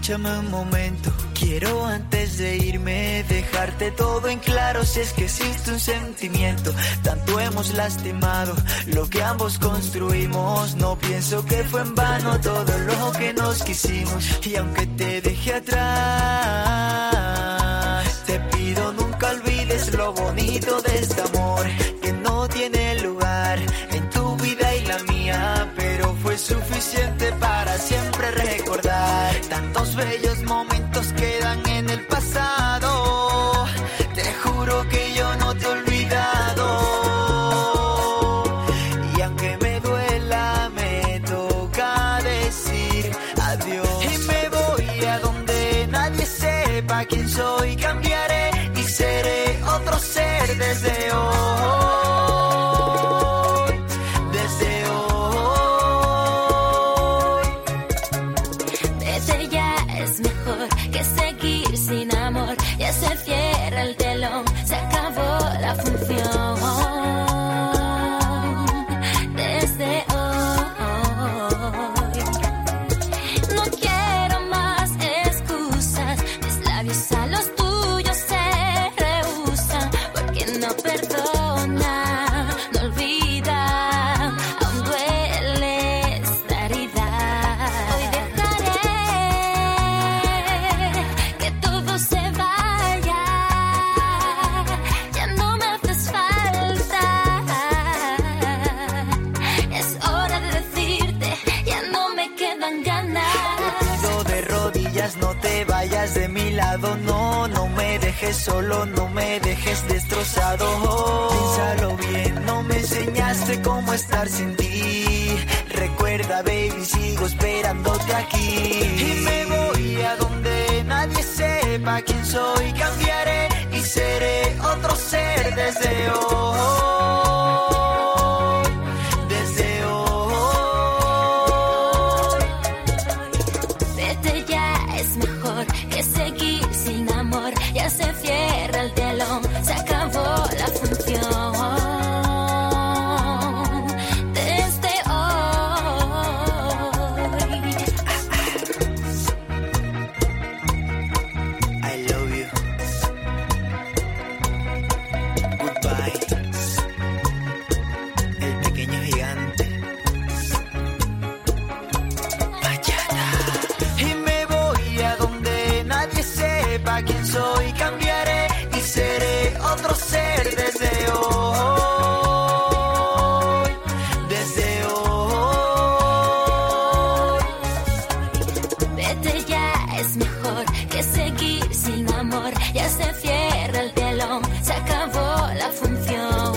escúchame un momento. Quiero antes de irme dejarte todo en claro. Si es que existe un sentimiento, tanto hemos lastimado lo que ambos construimos. No pienso que fue en vano todo lo que nos quisimos. Y aunque te dejé atrás, te pido nunca olvides lo bonito de este amor, que no tiene lugar en tu vida y la mía, pero fue suficiente para siempre recordar. Tantos bellos momentos quedan en el pasado, te juro que yo no te he olvidado. Y aunque me duela, me toca decir adiós. Y me voy a donde nadie sepa quién soy. Cambiaré y seré otro ser desde hoy. Que seguir sin amor, ya se cierra el telón, se acabó la función. Desde hoy no quiero más excusas, mis labios a los tuyos se rehusan, porque no perdona, no olvida, aún duele esta herida. Hoy dejaré se vaya, ya no me haces falta. Es hora de decirte, ya no me quedan ganas. Te pido de rodillas, no te vayas de mi lado. No, no me dejes solo, no me dejes destrozado. Piénsalo bien, no me enseñaste cómo estar sin ti. Recuerda, baby, sigo esperándote aquí. Y me voy a donde nadie sepa quién soy. Cambiaré y seré otro ser desde hoy. Desde hoy. Vete ya, es mejor que seguir sin amor. Ya se cierra el telón, se acabó la función. Quién soy, cambiaré y seré otro ser desde hoy. Desde hoy. Vete ya, es mejor que seguir sin amor. Ya se cierra el telón, se acabó la función.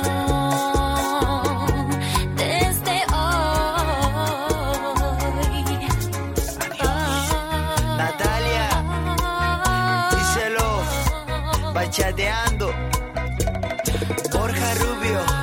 Desde hoy. Natalia, bachateando. Borja Rubio.